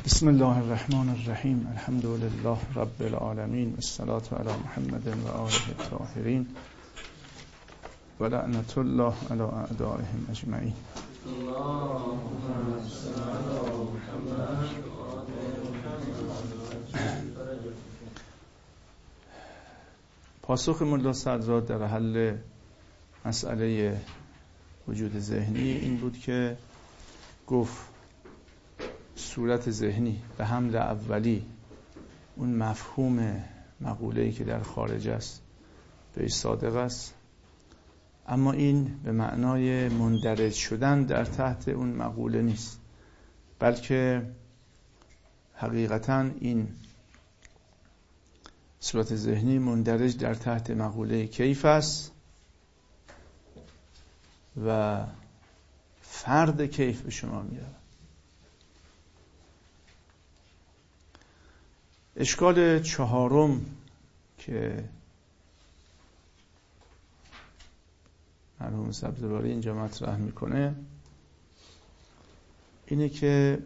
بسم الله الرحمن الرحیم. الحمد لله رب العالمین، الصلاة علی محمد و آله الطاهرین و لعنت الله علی اعدائهم اجمعین. پاسخ ملا صدرا در حل مسئله وجود ذهنی این بود که گفت صورت ذهنی به حمل اولی اون مفهوم مقوله‌ای که در خارج است به صادق است، اما این به معنای مندرج شدن در تحت اون مقوله نیست، بلکه حقیقتاً این صورت ذهنی مندرج در تحت مقوله کیف است و فرد کیف به شما میاد. اشکال چهارم که مرحوم سبزواری اینجا مطرح میکنه اینه که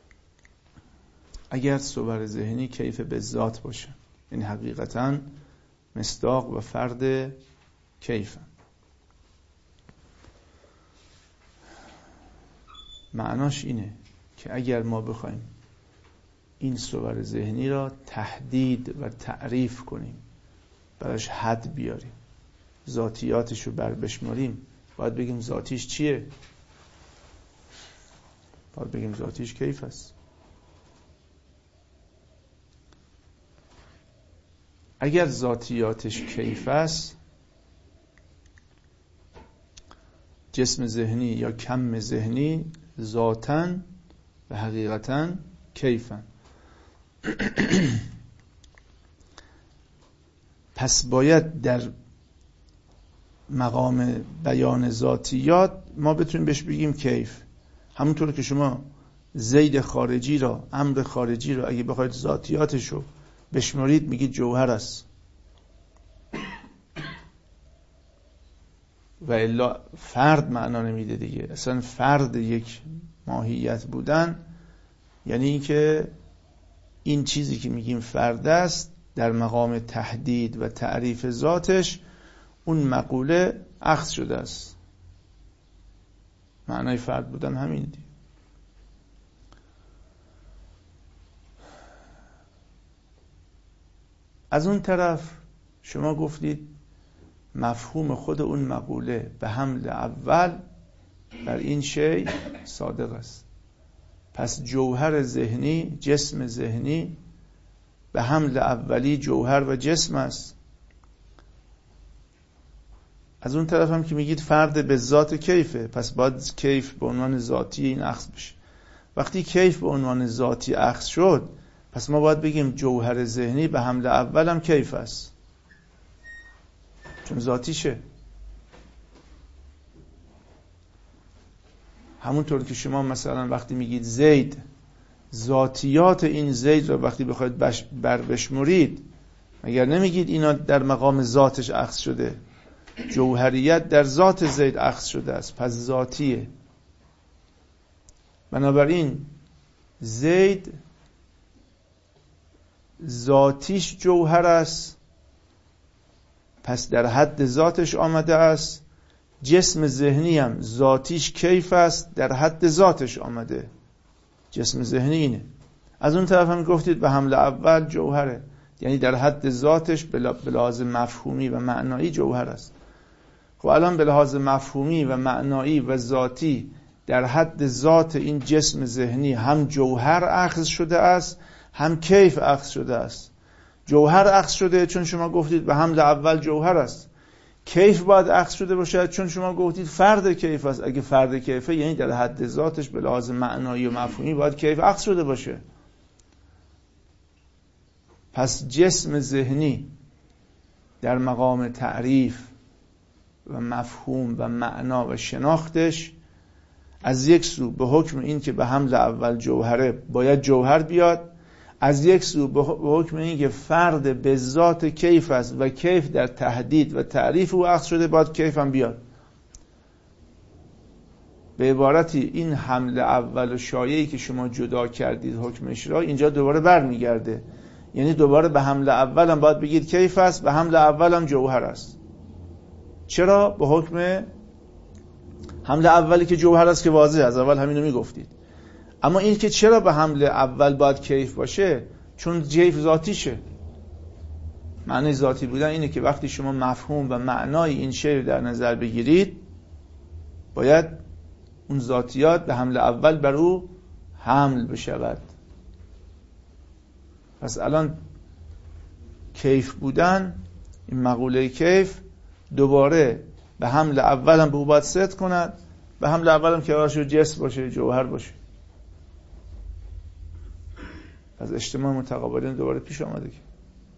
اگر صور ذهنی کیف به ذات باشه، این حقیقتاً مصداق و فرد کیفن، معناش اینه که اگر ما بخوایم این صور ذهنی را تحدید و تعریف کنیم، براش حد بیاریم، ذاتیاتش رو بشماریم، باید بگیم ذاتیش چیه؟ باید بگیم ذاتیش کیف است. اگر ذاتیاتش کیف است، جسم ذهنی یا کم ذهنی ذاتاً و حقیقتاً کیفن. پس باید در مقام بیان ذاتیات ما بتونیم بهش بگیم کیف. همونطور که شما زید خارجی را، امر خارجی را، اگه بخواید ذاتیاتش رو بشمارید میگید جوهر است، و الا فرد معنا نمیده دیگه. اصلا فرد یک ماهیت بودن یعنی این که این چیزی که میگیم فرد است در مقام تحدید و تعریف ذاتش اون مقوله اخذ شده است. معنای فرد بودن همین دی. از اون طرف شما گفتید مفهوم خود اون مقوله به حمل اول بر این شی صادق است. پس جوهر ذهنی، جسم ذهنی به حمل اولی جوهر و جسم است. از اون طرف هم که میگید فرد به ذات کیفه، پس باید کیف به عنوان ذاتی این اخذ بشه. وقتی کیف به عنوان ذاتی اخذ شد، پس ما باید بگیم جوهر ذهنی به حمل اول هم کیف است، چون ذاتیشه. همونطور که شما مثلا وقتی میگید زید، ذاتیات این زید رو وقتی بخواید بشمرید، مگر نمیگید اینا در مقام ذاتش اخذ شده؟ جوهریت در ذات زید اخذ شده است، پس ذاتیه. بنابراین زید ذاتیش جوهر است، پس در حد ذاتش آمده است. جسم ذهنی هم ذاتیش کیف است، در حد ذاتش آمده. جسم ذهنی اینه. از اون طرف هم گفتید به حمل اول جوهره، یعنی در حد ذاتش به لحاظ مفهومی و معنایی جوهر است. خب الان به لحاظ مفهومی و معنایی و ذاتی در حد ذات این جسم ذهنی هم جوهر اخذ شده است، هم کیف اخذ شده است. جوهر اخذ شده چون شما گفتید به حمل اول جوهر است. کیف باید اخذ شده باشد چون شما گفتید فرد کیف است. اگه فرد کیفه یعنی در حد ذاتش به لحاظ معنایی و مفهومی باید کیف اخذ شده باشه. پس جسم ذهنی در مقام تعریف و مفهوم و معنا و شناختش از یک سو به حکم این که به حمل اول جوهره باید جوهر بیاد، از یک سو به حکم این که فرد به ذات کیف است و کیف در تحدید و تعریف او اخذ شده باید کیف هم بیاد. به عبارتی این حمل اول و شایعی که شما جدا کردید حکم اجرا اینجا دوباره برمیگرده. یعنی دوباره به حمل اول هم باید بگید کیف است، به حمل اول هم جوهر است. چرا؟ به حکم حمل اولی که جوهر است که واضحه، از اول همینو میگفتید. اما این که چرا به حمل اول باید کیف باشه؟ چون کیف ذاتیشه. معنی ذاتی بودن اینه که وقتی شما مفهوم و معنای این شی رو در نظر بگیرید باید اون ذاتیات به حمل اول بر او حمل بشود. پس الان کیف بودن، این مقوله کیف دوباره به حمل اول هم به او باید صدق کند، به حمل اول هم که قرارش جسم باشه، جوهر باشه. از اجتماع متقابلین دوباره پیش آمده که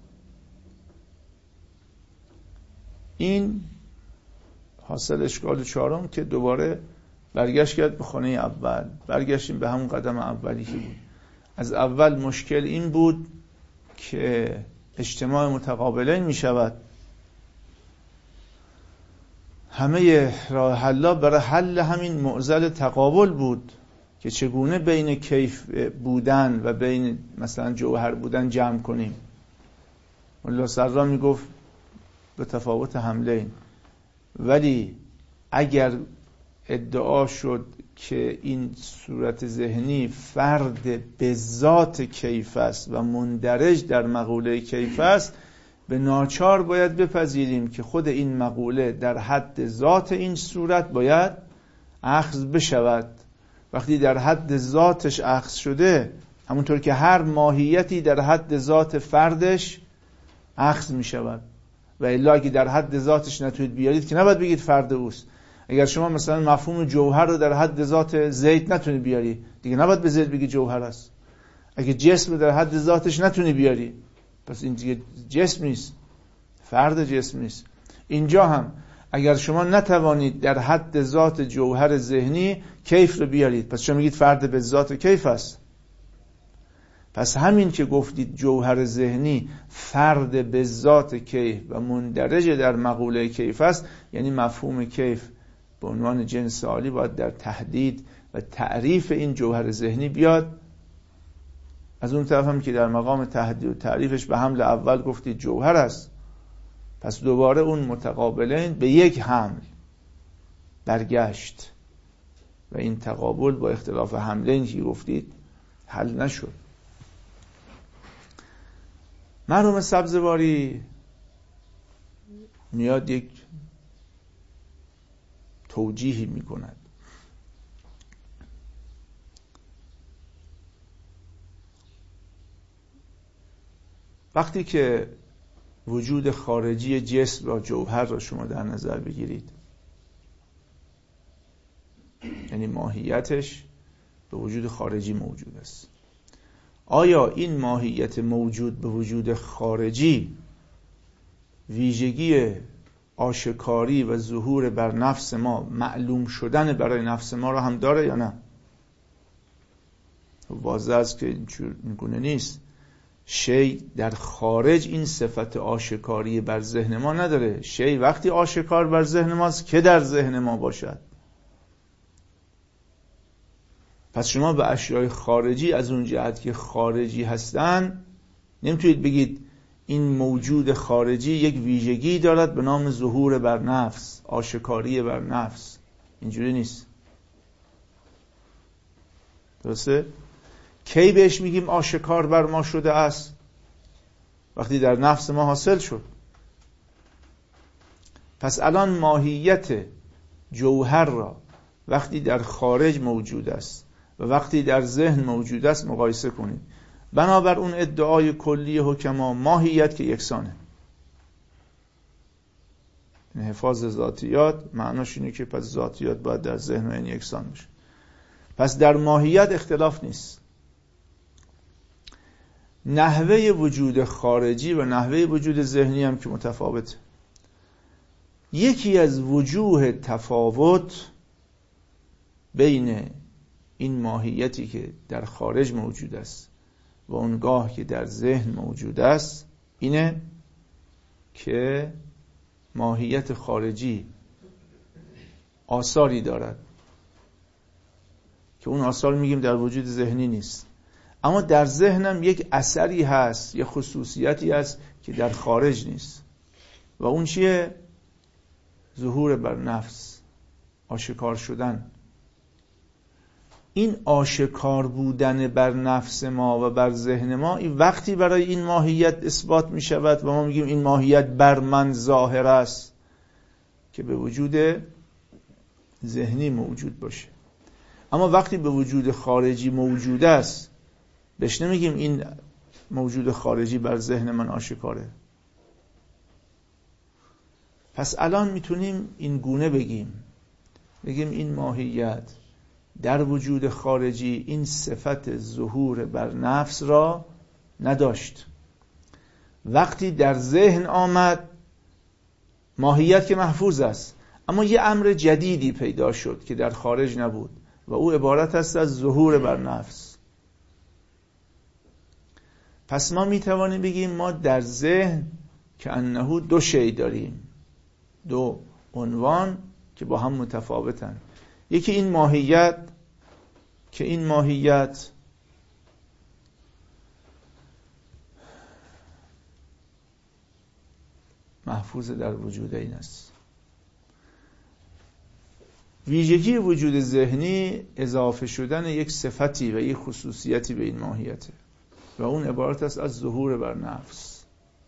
این حاصل اشکال چهارم که دوباره برگشت کرد به خانه اول. برگشتیم به همون قدم اولی که بود. از اول مشکل این بود که اجتماع متقابلین می شود. همه راه حلا برای حل همین معضل تقابل بود که چگونه بین کیف بودن و بین مثلا جوهر بودن جمع کنیم. ملا صدرا می گفت به تفاوت حملین، ولی اگر ادعا شد که این صورت ذهنی فرد به ذات کیف است و مندرج در مقوله کیف است، به ناچار باید بپذیریم که خود این مقوله در حد ذات این صورت باید اخذ بشود. وقتی در حد ذاتش اخذ شده، همونطور که هر ماهیتی در حد ذات فردش اخذ می شود، و الا اگه در حد ذاتش نتونید بیارید که نباید بگید فرد اوست. اگر شما مثلا مفهوم جوهر رو در حد ذات زید نتونید بیاری، دیگه نباید به زید بگی جوهر است. اگه جسم رو در حد ذاتش نتونی بیاری، پس این دیگه جسم نیست، فرد جسم نیست. اینجا هم اگر شما نتوانید در حد ذات جوهر ذهنی کیف رو بیارید، پس شما میگید فرد به ذات کیف است. پس همین که گفتید جوهر ذهنی فرد به ذات کیف و مندرج در مقوله کیف است، یعنی مفهوم کیف به عنوان جنس عالی باید در تحدید و تعریف این جوهر ذهنی بیاد. از اون طرف هم که در مقام تحدید و تعریفش به حمل اول گفتید جوهر است، پس دوباره اون متقابلین به یک حمل برگشت و این تقابل با اختلاف حملین که گفتید حل نشد. مرحوم سبزواری میاد یک توجیهی میکند. وقتی که وجود خارجی جسم را، جوهر را شما در نظر بگیرید، یعنی ماهیتش به وجود خارجی موجود است، آیا این ماهیت موجود به وجود خارجی ویژگی آشکاری و ظهور بر نفس ما، معلوم شدن برای نفس ما را هم داره یا نه؟ واضح است که این گونه نیست. شی در خارج این صفت آشکاری بر ذهن ما نداره. شی وقتی آشکار بر ذهن ماست که در ذهن ما باشد. پس شما به اشیاء خارجی از اون جهت که خارجی هستن نمیتونید بگید این موجود خارجی یک ویژگی دارد به نام ظهور بر نفس، آشکاری بر نفس. اینجوری نیست. درسته؟ کی بهش میگیم آشکار بر ما شده است؟ وقتی در نفس ما حاصل شد. پس الان ماهیت جوهر را وقتی در خارج موجود است و وقتی در ذهن موجود است مقایسه کنید. بنابر اون ادعای کلی حکما ماهیت که یکسانه. این حفاظ ذاتیات معناش اینه که پس ذاتیات باید در ذهن و این یکسان باشه. پس در ماهیت اختلاف نیست. نحوه وجود خارجی و نحوه وجود ذهنی هم که متفاوته. یکی از وجوه تفاوت بین این ماهیتی که در خارج موجود است و اونگاه که در ذهن موجود است اینه که ماهیت خارجی آثاری دارد که اون آثار میگیم در وجود ذهنی نیست، اما در ذهنم یک اثری هست، یک خصوصیتی هست که در خارج نیست و اون چیه؟ ظهور بر نفس، آشکار شدن. این آشکار بودن بر نفس ما و بر ذهن ما این وقتی برای این ماهیت اثبات می شود و ما میگیم این ماهیت بر من ظاهر است که به وجود ذهنی موجود باشه. اما وقتی به وجود خارجی موجود است بهش نمیگیم این موجود خارجی بر ذهن من آشکاره. پس الان میتونیم این گونه بگیم این ماهیت در وجود خارجی این صفت ظهور بر نفس را نداشت. وقتی در ذهن آمد ماهیت که محفوظ است، اما یه امر جدیدی پیدا شد که در خارج نبود و او عبارت است از ظهور بر نفس. پس ما میتوانیم بگیم ما در ذهن که انه دو شی داریم، دو عنوان که با هم متفاوتن. یکی این ماهیت که این ماهیت محفوظ در وجود این است. ویژگی وجود ذهنی اضافه شدن یک صفتی و یک خصوصیتی به این ماهیته و اون عبارت است از ظهور بر نفس.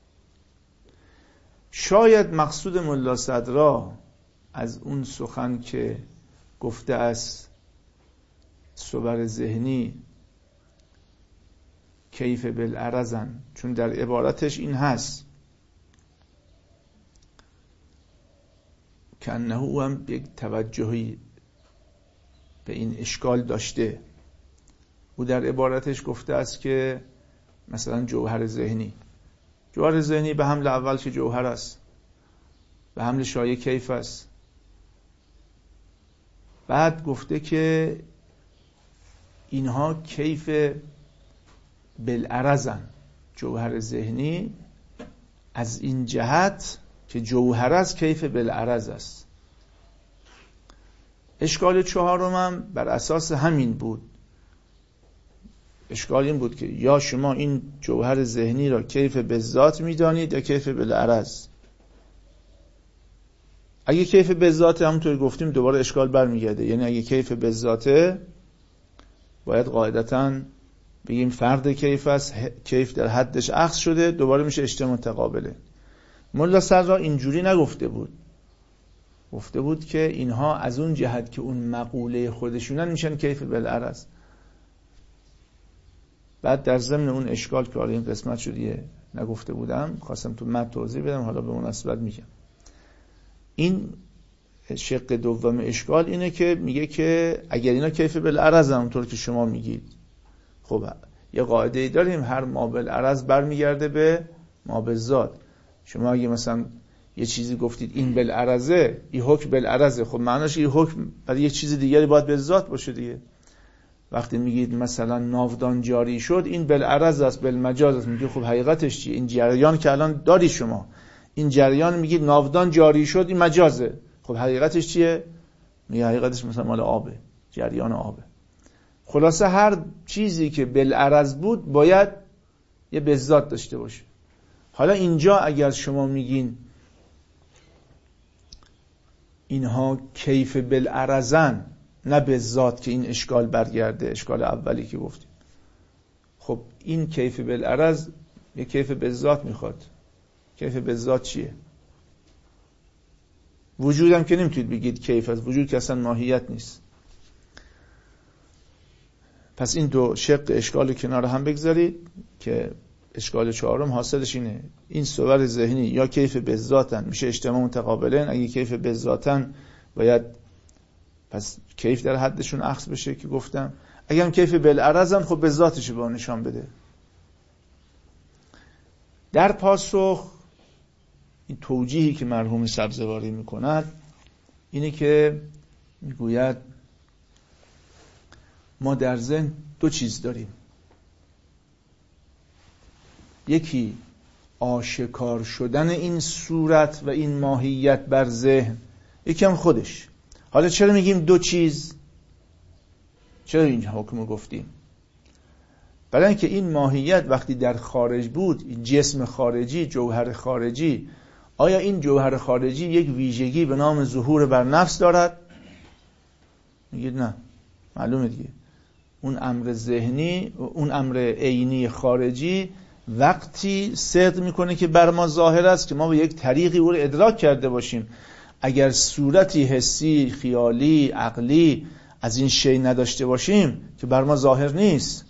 شاید مقصود ملا صدرا از اون سخن که گفته است صور ذهنی کیف بالعرضن، چون در عبارتش این هست که انه او هم یک توجهی به این اشکال داشته. او در عبارتش گفته است که مثلا جوهر ذهنی به حمل اول که جوهر است، به حمل شایع کیف است. بعد گفته که اینها کیف بالعرضن، جوهر ذهنی از این جهت که جوهر است کیف بالعرض است. اشکال چهارم هم بر اساس همین بود. اشکال این بود که یا شما این جوهر ذهنی را کیف بالذات میدانید یا کیف بالعرض. اگه کیف بالذات همونطور گفتیم دوباره اشکال برمیگرده، یعنی اگه کیف بالذات باید قاعدتاً بگیم فرد کیف است، کیف در حدش اخذ شده، دوباره میشه اجتماع متقابله. ملا صدرا اینجوری نگفته بود، گفته بود که اینها از اون جهت که اون مقوله خودشونن میشن کیف بالعرض. بعد در ضمن اون اشکال که حالا این قسمت شدیه نگفته بودم، خواستم تو متن توضیح بدم، حالا به مناسبت میگم. این شق دوم اشکال اینه که میگه که اگر اینا کیف بالعرض همونطور که شما میگید، خب یه قاعده داریم هر ما بالعرض برمیگرده به ما بالذات. شما اگه مثلا یه چیزی گفتید این بالعرضه، این حکم بالعرضه، خب معناش این حکم برای یه چیز دیگری باید بالذات باشه دیگه. وقتی میگید مثلا ناودان جاری شد، این بالعرض است بالمجاز است، میگید خب حقیقتش چیه؟ این جریان که الان داری شما، این جریان میگید ناودان جاری شد، این مجازه، خب حقیقتش چیه؟ میگه حقیقتش مثلا مال آبه، جریان آبه. خلاصه هر چیزی که بالعرض بود باید یه بالذات داشته باشه. حالا اینجا اگر شما میگین اینها کیف بالعرضن نه بالذات که این اشکال برگرده، اشکال اولی که گفتیم، خب این کیف بالعرض یه کیف بالذات میخواد. کیف بالذات چیه؟ وجودم که نمیتونید بگید کیف است، وجود که اصلا ماهیت نیست. پس این دو شق اشکال کنار هم بگذارید که اشکال چهارم حاصلش اینه، این صور ذهنی یا کیف بالذاتن میشه اجتماع متقابلن، اگه کیف بالذاتن باید پس کیف در حدشون اخذ بشه که گفتم، اگه هم کیف بالعرضن خب بالذاتش به نشان بده. در پاسخ این توجیهی که مرحوم سبزواری میکند اینه که میگوید ما در ذهن دو چیز داریم، یکی آشکار شدن این صورت و این ماهیت بر ذهن، یکی هم خودش. حالا چرا میگیم دو چیز؟ چرا این حکم گفتیم؟ برای اینکه این ماهیت وقتی در خارج بود، این جسم خارجی، جوهر خارجی، آیا این جوهر خارجی یک ویژگی به نام ظهور بر نفس دارد؟ میگید نه. معلومه دیگه. اون امر ذهنی، اون امر عینی خارجی وقتی صدق میکنه که بر ما ظاهر است که ما به یک طریقی او رو ادراک کرده باشیم. اگر صورتی حسی، خیالی، عقلی از این شی نداشته باشیم که بر ما ظاهر نیست.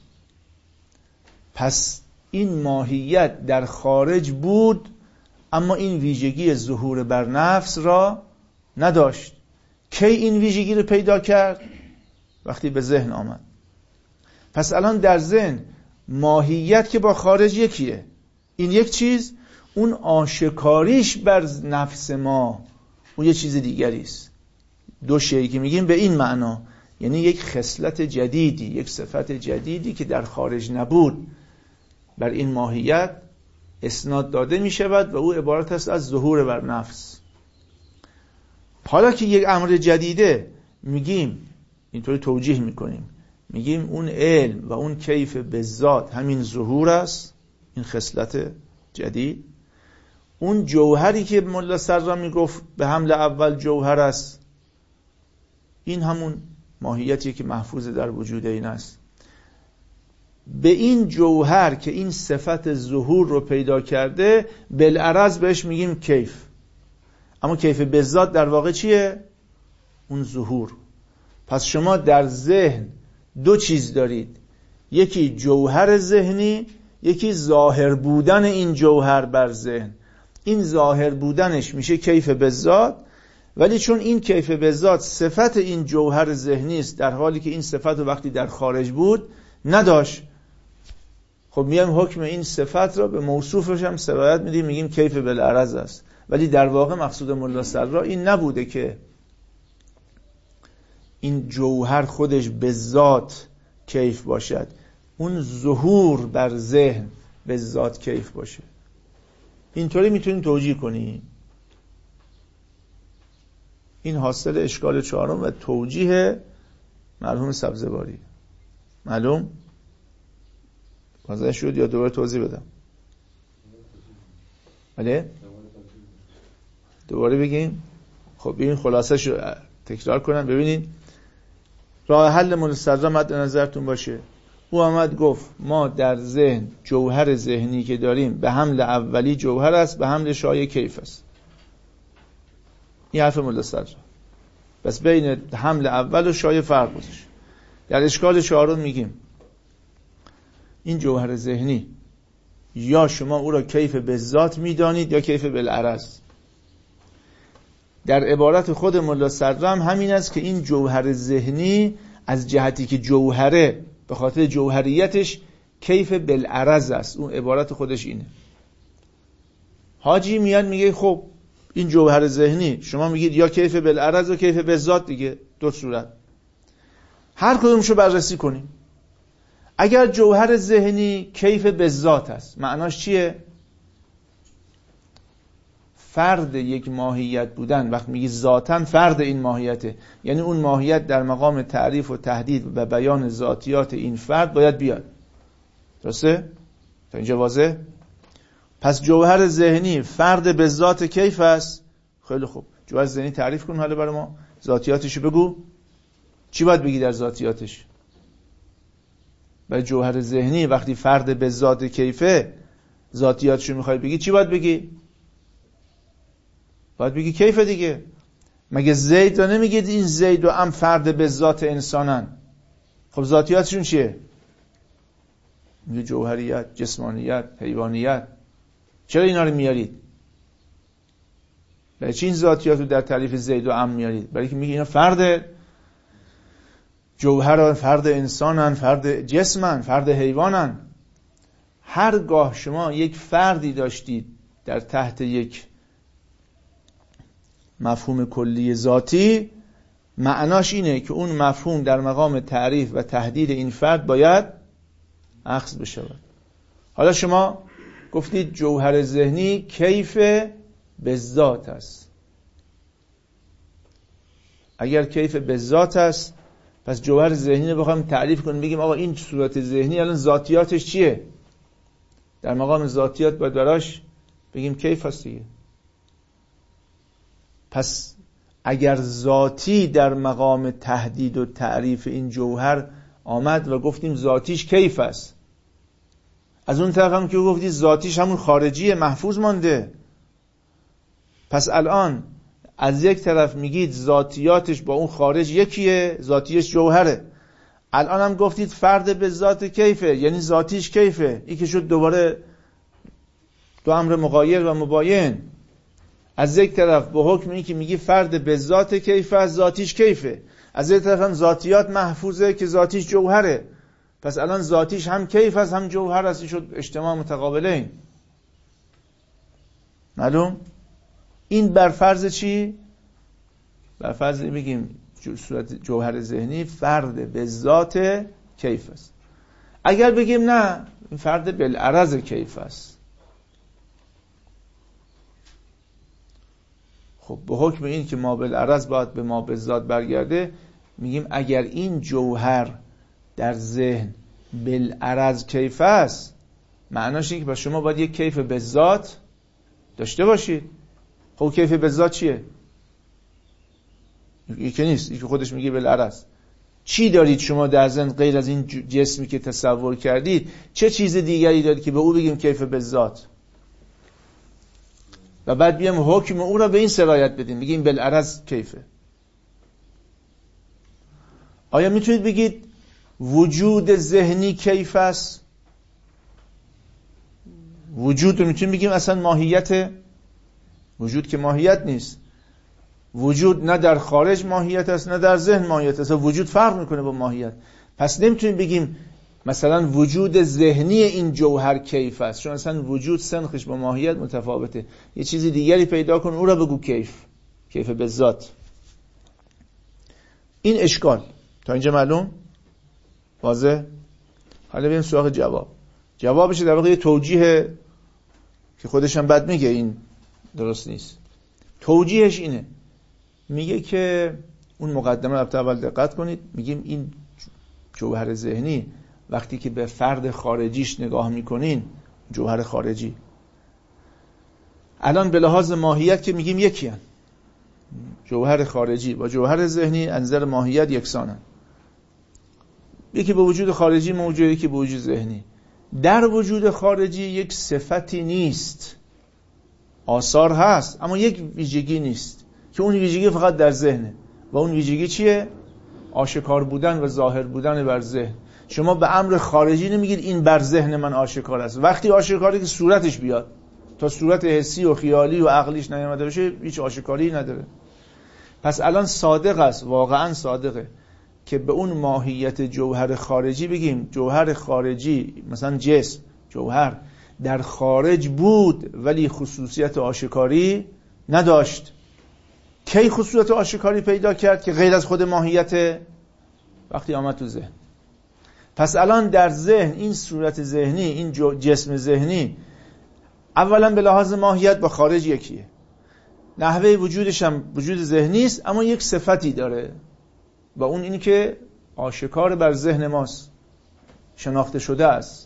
پس این ماهیت در خارج بود اما این ویژگی ظهور بر نفس را نداشت. کی این ویژگی رو پیدا کرد؟ وقتی به ذهن آمد. پس الان در ذهن ماهیت که با خارج یکیه، این یک چیز، اون آشکاریش بر نفس ما اون یه چیز دیگری است. دو شیئی که میگیم به این معنا، یعنی یک خصلت جدیدی، یک صفت جدیدی که در خارج نبود بر این ماهیت اسناد داده می شود و او عبارت است از ظهور بر نفس. حالا که یک امر جدیده میگیم، اینطوری توجیه میکنیم، میگیم اون علم و اون کیف به ذات همین ظهور است، این خصلت جدید. اون جوهری که ملا صدرا میگفت به حمل اول جوهر است، این همون ماهیتی که محفوظ در وجود این است. به این جوهر که این صفت ظهور رو پیدا کرده بالعرض بهش میگیم کیف. اما کیف به ذات در واقع چیه؟ اون ظهور. پس شما در ذهن دو چیز دارید، یکی جوهر ذهنی، یکی ظاهر بودن این جوهر بر ذهن. این ظاهر بودنش میشه کیف به ذات، ولی چون این کیف به ذات صفت این جوهر ذهنی است، در حالی که این صفت رو وقتی در خارج بود نداشت، خب میایم حکم این صفت را به موصوفش هم سرایت میدیم، میگیم کیف بالعرض است. ولی در واقع مقصود ملا صدرا این نبوده که این جوهر خودش به ذات کیف باشد، اون ظهور بر ذهن به ذات کیف باشه. اینطوری میتونیم توجیه کنیم. این حاصل اشکال چهارم و توجیه مرحوم سبزواری. معلوم؟ واضح شد یا دوباره توضیح بدم؟ بله؟ دوباره بگیم؟ خب این خلاصه شو تکرار کنم. ببینید راه حل ملا صدرا مد نظرتون باشه. او آمد گفت ما در ذهن جوهر ذهنی که داریم به حمل اولی جوهر است، به حمل شایع کیف است. این حرف ملا صدرا. بس بین حمل اول و شایع فرق گذاشت. در اشکال چهارم میگیم این جوهر ذهنی یا شما او را کیف به ذات میدانید یا کیف بالعرض. در عبارت خود ملا صدرا هم همین است که این جوهر ذهنی از جهتی که جوهره به خاطر جوهریتش کیف بالعرض است. اون عبارت خودش اینه. حاجی میاد میگه خب این جوهر ذهنی شما میگید یا کیف بالعرض یا کیف بالذات دیگه، دو صورت، هر کدومشو بررسی کنیم. اگر جوهر ذهنی کیف بالذات است معناش چیه؟ فرد یک ماهیت بودن. وقت میگی ذاتن فرد این ماهیته، یعنی اون ماهیت در مقام تعریف و تحدید و بیان ذاتیات این فرد باید بیاد. درسته؟ تا اینجا واضح؟ پس جوهر ذهنی فرد به ذات کیف است. خیلی خوب، جوهر ذهنی تعریف کن حالا برای ما، ذاتیاتشو بگو. چی باید بگی در ذاتیاتش؟ برای جوهر ذهنی وقتی فرد به ذات کیفه ذاتیاتشو میخوای بگی چی باید بگی؟ باید بگی کیف دیگه. مگه زید رو نمیگید این زید و ام فرد به ذات انسانن؟ خب ذاتیاتشون چیه؟ میگه جوهریت، جسمانیت، حیوانیت. چرا اینا رو میارید؟ برای چی این ذاتیات رو در تعریف زید و ام میارید؟ برای که میگه اینا فرد جوهرن، فرد انسانن، فرد جسمن، فرد حیوانن. هرگاه شما یک فردی داشتید در تحت یک مفهوم کلی ذاتی، معناش اینه که اون مفهوم در مقام تعریف و تحدید این فرد باید اخذ بشود. حالا شما گفتید جوهر ذهنی کیف به ذات است. اگر کیف به ذات است پس جوهر ذهنی رو بخوام تعریف کنیم بگیم آقا این صورت ذهنی الان ذاتیاتش چیه؟ در مقام ذاتیات باید براش بگیم کیف هست دیگه. پس اگر ذاتی در مقام تهدید و تعریف این جوهر آمد و گفتیم ذاتیش کیف است، از اون طرف هم که گفتید ذاتیش همون خارجیه محفوظ مانده، پس الان از یک طرف میگید ذاتیاتش با اون خارج یکیه، ذاتیش جوهره، الان هم گفتید فرد به ذات کیفه، یعنی ذاتیش کیفه. این که شد دوباره دو امر مغایر و مباین. از یک طرف به حکم این که میگی فرد به ذات کیفه از ذاتیش کیفه، از یک طرف هم ذاتیات محفوظه که ذاتیش جوهره، پس الان ذاتیش هم کیف است هم جوهر است. این شد اجتماع متقابلین. معلوم؟ این بر فرض چی؟ بر فرض بگیم صورت جوهر ذهنی فرد به ذات کیف است. اگر بگیم نه این فرد بالعرض کیف است، خب به حکم این که ما بالعرض باید به ما بالذات برگرده، میگیم اگر این جوهر در ذهن بالعرض کیف است، معناش اینه که شما باید یک کیف بالذات داشته باشید. خب کیف بالذات چیه؟ یکی نیست، یکی خودش میگه بالعرض. چی دارید شما در ذهن غیر از این جسمی که تصور کردید؟ چه چیز دیگری دارید که به او بگیم کیف بالذات و بعد بیام حکم او را به این سرایت بدیم بگیم بالعرض کیفه؟ آیا میتونید بگید وجود ذهنی کیف است؟ وجود رو میتونیم بگیم اصلا ماهیت؟ وجود که ماهیت نیست. وجود نه در خارج ماهیت است نه در ذهن ماهیت است. وجود فرق میکنه با ماهیت. پس نمیتونیم بگیم مثلا وجود ذهنی این جوهر کیف است، چون اصلا وجود سنخش با ماهیت متفاوته. یه چیزی دیگری پیدا کن او را بگو کیف به ذات. این اشکال تا اینجا معلوم؟ واضح؟ حالا بریم سراغ جوابش در واقع یه توجیه که خودش هم بد میگه این درست نیست. توجیهش اینه، میگه که اون مقدمه رو اول دقت کنید، میگیم این جوهر ذهنی وقتی که به فرد خارجیش نگاه میکنین، جوهر خارجی الان به لحاظ ماهیت که میگیم یکی هن. جوهر خارجی با جوهر ذهنی از نظر ماهیت یکسانن. یکی به وجود خارجی موجود، یکی به وجود ذهنی. در وجود خارجی یک صفتی نیست، آثار هست اما یک ویژگی نیست که اون ویژگی فقط در ذهنه. و اون ویژگی چیه؟ آشکار بودن و ظاهر بودن بر ذهن. شما به امر خارجی نمیگید این بر ذهن من آشکار است. وقتی آشکاری که صورتش بیاد، تا صورت حسی و خیالی و عقلیش نیامده باشه هیچ آشکاری نداره. پس الان صادق است، واقعا صادقه که به اون ماهیت جوهر خارجی بگیم جوهر خارجی مثلا جسم جوهر در خارج بود ولی خصوصیت آشکاری نداشت. کی خصوصیت آشکاری پیدا کرد که غیر از خود ماهیت؟ وقتی آمد تو ذهن. پس الان در ذهن این صورت ذهنی، این جسم ذهنی اولا به لحاظ ماهیت با خارج یکیه، نحوه وجودش هم وجود ذهنی است اما یک صفتی داره و اون اینی که آشکار بر ذهن ماست، شناخته شده است.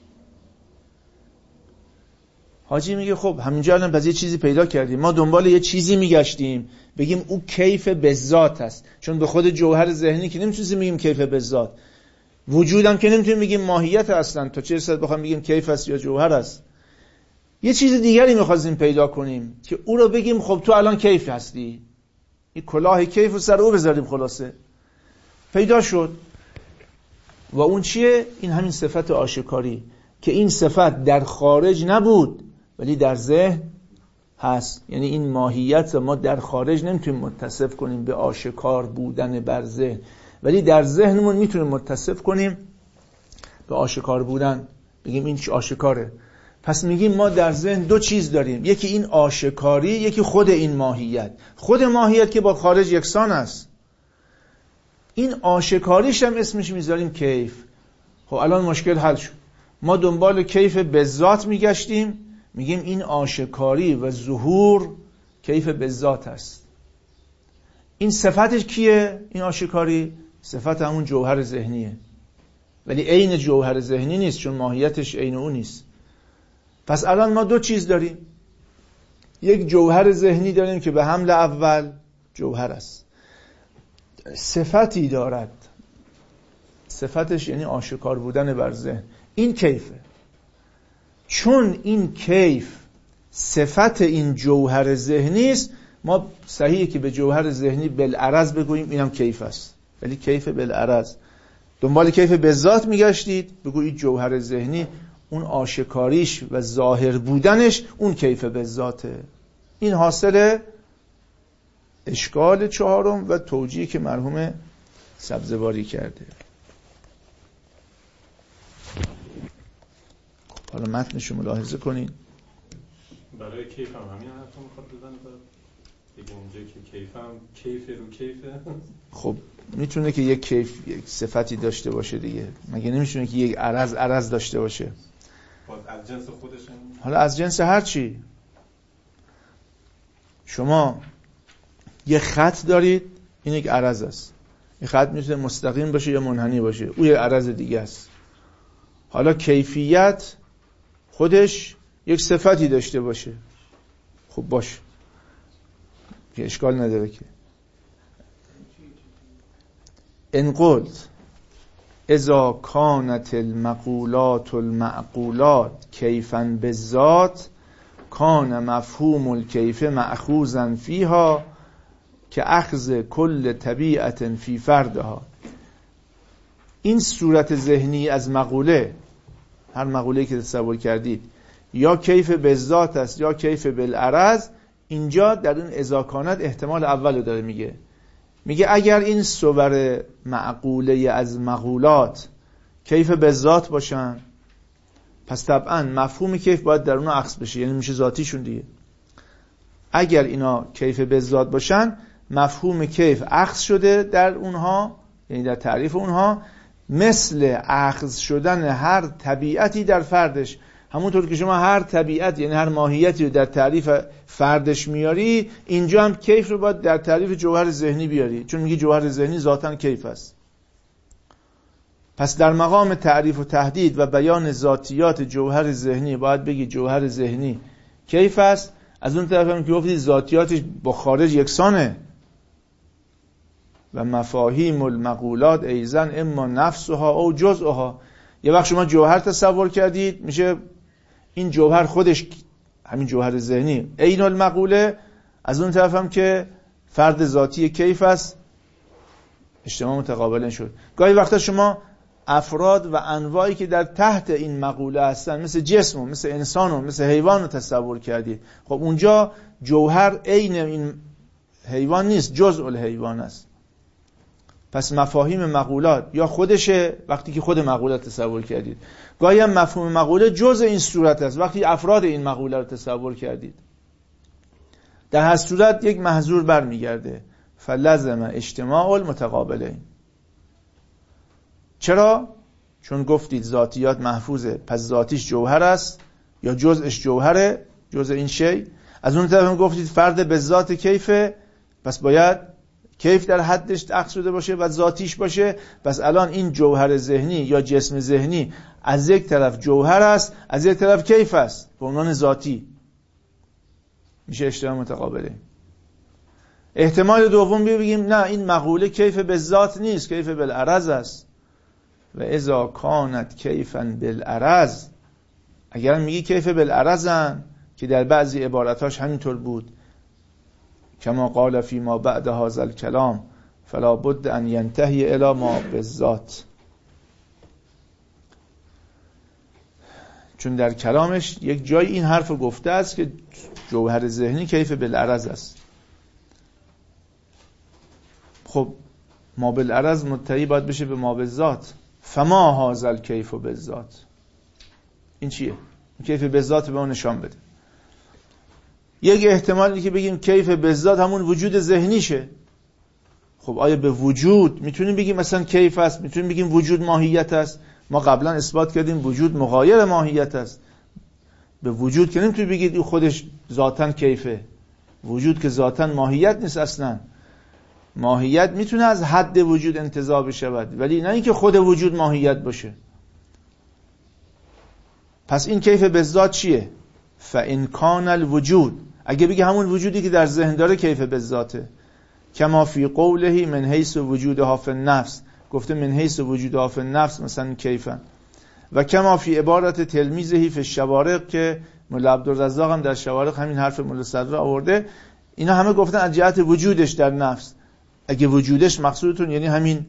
حاجی میگه خب همینجا الان باز یه چیزی پیدا کردیم، ما دنبال یه چیزی میگشتیم بگیم او کیف بذات است، چون به خود جوهر ذهنی که نمیتونیم بگیم کیف بذات، وجودم که نمیتونیم بگیم ماهیت اصلا، تا چه رسد بخوام بگیم کیف است یا جوهر است. یه چیز دیگری می‌خواستیم پیدا کنیم که او رو بگیم خب تو الان کیف هستی، این کلاه کیف رو سر او بذاریم. خلاصه پیدا شد و اون چیه؟ این همین صفت آشکاری که این صفت در خارج نبود ولی در ذهن هست. یعنی این ماهیت ما در خارج نمیتونیم متصف کنیم به آشکار بودن بر ذهن، ولی در ذهنمون میتونیم متصف کنیم به آشکار بودن، بگیم این آشکاره. پس میگیم ما در ذهن دو چیز داریم، یکی این آشکاری، یکی خود این ماهیت. خود ماهیت که با خارج یکسان است، این آشکاریش هم اسمش میذاریم کیف. خب الان مشکل حل شد. ما دنبال کیف بذات میگشتیم، میگیم این آشکاری و ظهور کیف بذات است. این صفتش کیه؟ این آشکاری صفت همون جوهر ذهنیه، ولی عین جوهر ذهنی نیست، چون ماهیتش عین اون نیست. پس الان ما دو چیز داریم، یک جوهر ذهنی داریم که به حمل اول جوهر است، صفتی دارد، صفتش یعنی آشکار بودن بر ذهن، این کیفه. چون این کیف صفت این جوهر ذهنی است، ما صحیحه که به جوهر ذهنی بالعرض بگوییم اینم کیف است، ولی کیف بالعرض. دنبال کیف بالذات میگشتید، بگویید جوهر ذهنی اون آشکاریش و ظاهر بودنش اون کیف بالذاته. این حاصل اشکال چهارم و توجیهی که مرحوم سبزواری کرده. حالا متنشو ملاحظه کنین. برای کیف هم همین حرف رو میخواد بزنه، دیگه اونجا که کیف هم کیف رو کیفه. خب میتونه که یک کیف یک صفتی داشته باشه دیگه، مگه نمیتونه که یک عرض داشته باشه؟ از جنس خودش هم. حالا از جنس هر چی. شما یه خط دارید، این یک عرض است. این خط میتونه مستقیم باشه یا منحنی باشه، او یه عرض دیگه است. حالا کیفیت خودش یک صفتی داشته باشه، خب باشه که اشکال نداره. که ان قلت اذا كانت المقولات المعقولات کیفا بالذات کان مفهوم الکیف مأخوذا فیها که اخذ کل طبیعت فی فردها. این صورت ذهنی از مقوله، هر مقوله‌ای که تصور کردید، یا کیف بالذات است یا کیف بالعرض. اینجا در این اذا کانت احتمال اول داره میگه اگر این صور معقوله از مقولات کیف بالذات باشن، پس طبعا مفهوم کیف باید در اونها اخذ بشه، یعنی میشه ذاتیشون دیگه. اگر اینا کیف بالذات باشن، مفهوم کیف اخذ شده در اونها، یعنی در تعریف اونها، مثل اخذ شدن هر طبیعتی در فردش. همونطور که شما هر طبیعت یعنی هر ماهیتی رو در تعریف فردش میاری، اینجا هم کیف رو باید در تعریف جوهر ذهنی بیاری، چون میگی جوهر ذهنی ذاتاً کیف است. پس در مقام تعریف و تحدید و بیان ذاتیات جوهر ذهنی باید بگی جوهر ذهنی کیف است. از اون طرف هم که گفتید ذاتیاتش با خارج یکسانه. و مفاهیم المقولات ایضا اما نفسها او جزءها. یه وقت شما جوهر تصور کردید، میشه این جوهر خودش همین جوهر ذهنی عین المقوله، از اون طرف هم که فرد ذاتی کیف است، اجتماع متقابلن شد. گاهی وقتا شما افراد و انواعی که در تحت این مقوله هستن، مثل جسم و مثل انسان و مثل حیوان رو تصور کردید. خب اونجا جوهر عین این حیوان نیست، جزء الحیوان است. پس مفاهیم مقولات یا خودشه وقتی که خود مقوله تصور کردید، گاهی هم مفهوم مقوله جزء این صورت است وقتی افراد این مقوله رو تصور کردید. در هر صورت یک محظور برمیگرده، فلزم اجتماع المتقابلین. چرا؟ چون گفتید ذاتیات محفوظه، پس ذاتیش جوهر است یا جزءش جوهره، جزء این شی. از اون طرف هم گفتید فرد به ذات کیفه، پس باید کیف در حدش اخذ شده باشه و ذاتیش باشه. پس الان این جوهر ذهنی یا جسم ذهنی از یک طرف جوهر است، از یک طرف کیف است به عنوان ذاتی، میشه اجتماع متقابله. احتمال دوم بگیم نه، این مقوله کیف به ذات نیست، کیف بالعرض است. و اذا کانت کیفا بالعرض، اگر میگی کیف بالعرضن، که در بعضی عباراتاش همینطور بود، کما قال فی ما بعد هذا الکلام فلا بد ان ینتهی الی ما بالذات. چون در کلامش یک جای این حرف رو گفته است که جوهر ذهنی کیف بالعرض است. خب ما بالعرض منتهی باید بشه به ما بالذات. فما هذا الکیف بالذات، این چیه؟ کیف بالذات به اون نشان بده. یک احتمالی که بگیم کیف بالذات همون وجود ذهنیشه. خب آیا به وجود میتونیم بگیم مثلا کیف است؟ میتونیم بگیم وجود ماهیت است؟ ما قبلا اثبات کردیم وجود مغایر ماهیت است. به وجود که نمیتونی بگید او خودش ذاتاً کیفه. وجود که ذاتاً ماهیت نیست اصلا. ماهیت میتونه از حد وجود انتزاع بشود، ولی نه اینکه خود وجود ماهیت باشه. پس این کیف بالذات چیه؟ فإن کان الوجود، اگه بگه همون وجودی که در ذهن داره کیف بالذاته. کما فی قوله من حیث وجودها فی النفس، گفته من حیث وجودها فی النفس مثلا کیفن. و کما فی عبارت تلمیذه فی الشوارق، که مولا عبدالرزاق هم در شوارق همین حرف مولا صدر آورده. اینا همه گفتن از جهت وجودش در نفس. اگه وجودش مقصودتون یعنی همین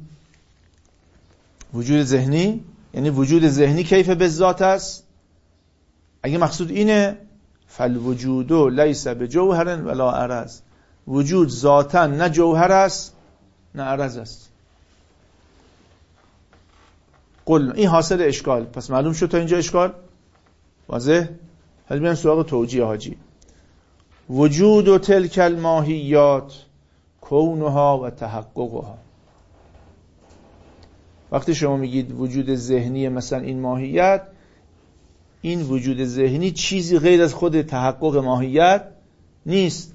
وجود ذهنی، یعنی وجود ذهنی کیف بالذات است، اگه مقصود اینه فالوجود لیس بجوهر ولا عرض، وجود ذاتا نه جوهر است نه عرض است. قل این حاصل اشکال. پس معلوم شد تا اینجا اشکال واضح. حالا بیام سراغ توجیه حاجی. وجود تلک الماهیات کونها و تحققها. وقتی شما میگید وجود ذهنی مثلا این ماهیت، این وجود ذهنی چیزی غیر از خود تحقق ماهیت نیست.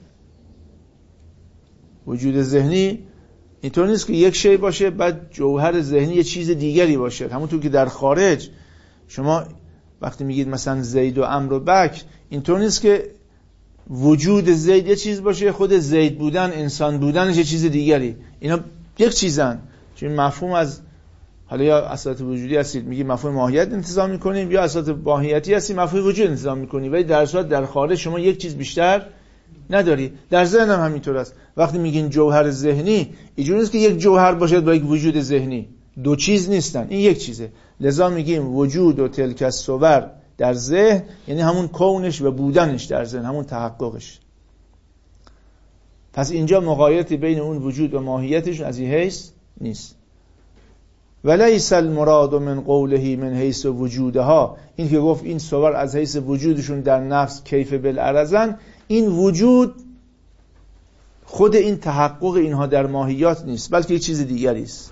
وجود ذهنی اینطور نیست که یک شی باشه بعد جوهر ذهنی یه چیز دیگری باشه. همونطور که در خارج شما وقتی میگید مثلا زید و عمرو و بکر، اینطور نیست که وجود زید یه چیز باشه خود زید بودن انسان بودنش یه چیز دیگری. اینا یک چیزن. چون مفهوم از حالا یا اساسات وجودی هستید میگی مفهوم ماهیت انتزاع میکنیم، یا اساسات ماهیتی هستی مفهوم وجود انتزاع میکنی، ولی در صورت در خارج شما یک چیز بیشتر نداری. در ذهن هم همینطور است. وقتی میگین جوهر ذهنی، اینجوری نیست که یک جوهر باشه با یک وجود ذهنی، دو چیز نیستن، این یک چیزه. لذا میگیم وجود و تلک الصور در ذهن یعنی همون کونش و بودنش در ذهن، همون تحققش. پس اینجا مغایرتی بین اون وجود و ماهیتش از این حیث نیست. ولیس المراد من قوله من حیث وجودها، این که گفت این صور از حیث وجودشون در نفس کیف بالعرضن، این وجود خود این تحقق اینها در ماهیات نیست، بلکه یه چیز دیگری است.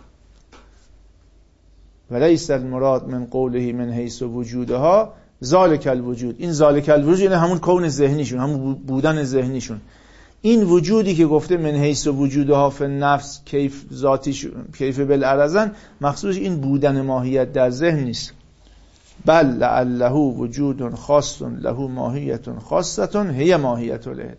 ولیس المراد من قوله من حیث وجودها ذالک الوجود، این ذالک الوجود یعنی همون کون ذهنیشون، همون بودن ذهنیشون. این وجودی که گفته من حیث وجودها فی النفس کیف ذاتیش کیف بالعرضن، مقصودش این بودن ماهیت در ذهن نیست. بل لعله وجود خاص له ماهیت خاصه هی ماهیت له،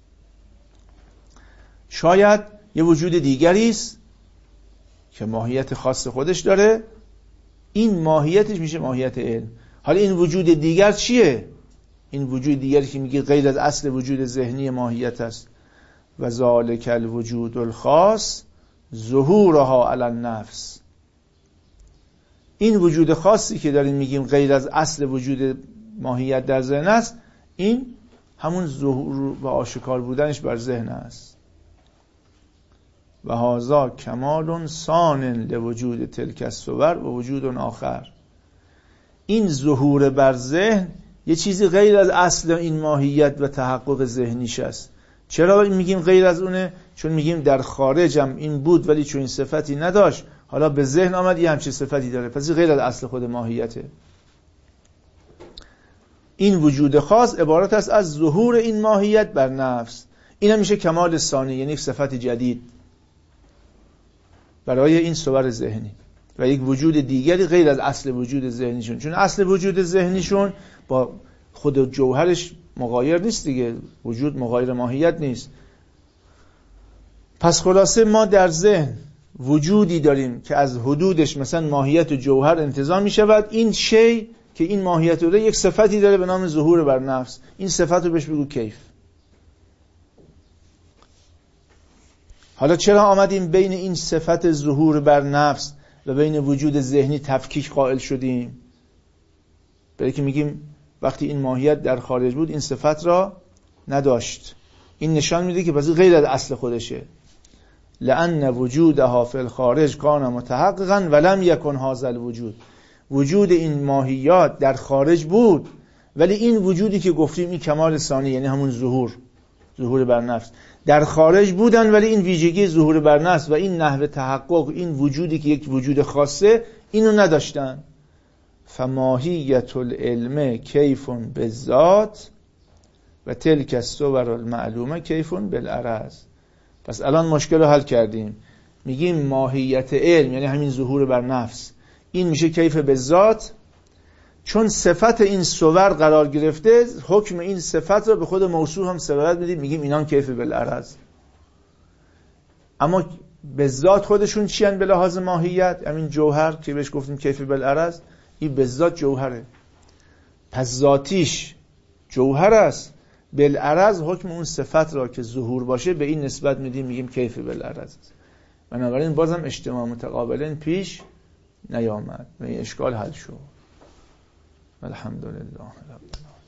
شاید یه وجود دیگری است که ماهیت خاص خودش داره، این ماهیتش میشه ماهیت علم. حالا این وجود دیگر چیه؟ این وجود دیگری که میگه غیر از اصل وجود ذهنی ماهیت است. و ذالک الوجود الخاص ظهورها علی النفس، این وجود خاصی که داریم میگیم غیر از اصل وجود ماهیت در ذهن است، این همون ظهور و آشکار بودنش بر ذهن است. و هذا کمال ثان لوجود تلک الصور و وجود آخر، این ظهور بر ذهن یه چیزی غیر از اصل این ماهیت و تحقق ذهنیش است. چرا میگیم غیر از اونه؟ چون میگیم در خارج هم این بود ولی چون این صفتی نداشت، حالا به ذهن آمد یه همچین صفتی داره، پس غیر از اصل خود ماهیته. این وجود خاص عبارت است از ظهور این ماهیت بر نفس. این هم میشه کمال ثانی، یعنی یک صفت جدید برای این صور ذهنی و یک وجود دیگری غیر از اصل وجود ذهنیشون، چون اصل وجود ذهنیشون با خود جوهرش مغایر نیست دیگه، وجود مغایر ماهیت نیست. پس خلاصه ما در ذهن وجودی داریم که از حدودش مثلا ماهیت و جوهر انتزاع می شود. این شی که این ماهیت رو داره یک صفتی داره به نام ظهور بر نفس، این صفت رو بهش بگو کیف. حالا چرا آمدیم بین این صفت ظهور بر نفس و بین وجود ذهنی تفکیک قائل شدیم؟ برای که میگیم وقتی این ماهیت در خارج بود این صفت را نداشت، این نشان میده که پس غیر از اصل خودشه. لأن وجودها فی الخارج کان متحققا ولم یکن هذا الوجود، وجود این ماهیات در خارج بود ولی این وجودی که گفتیم این کمال ثانی یعنی همون ظهور بر نفس در خارج بودن، ولی این ویژگی ظهور بر نفس و این نحوه تحقق، این وجودی که یک وجود خاصه، اینو نداشتن. فماهیت العلم کیف بالذات و تلک الصور المعلومه کیف بالعرض. پس الان مشکل رو حل کردیم. میگیم ماهیت علم یعنی همین ظهور بر نفس، این میشه کیف به ذات، چون صفت این صور قرار گرفته حکم این صفت رو به خود موصوف هم سبب میدیم، میگیم اینان کیف بالعرض. اما به ذات خودشون چی ان به لحاظ ماهیت؟ همین جوهر که بهش گفتیم کیف بالعرض، این به ذات جوهره، پس ذاتیش جوهر است، بالعرض حکم اون صفت را که ظهور باشه به این نسبت میدیم، میگیم کیف بالعرض. بنابراین بازم اجتماع متقابلین پیش نیامد و این اشکال حل شد. الحمدلله رب العالمین.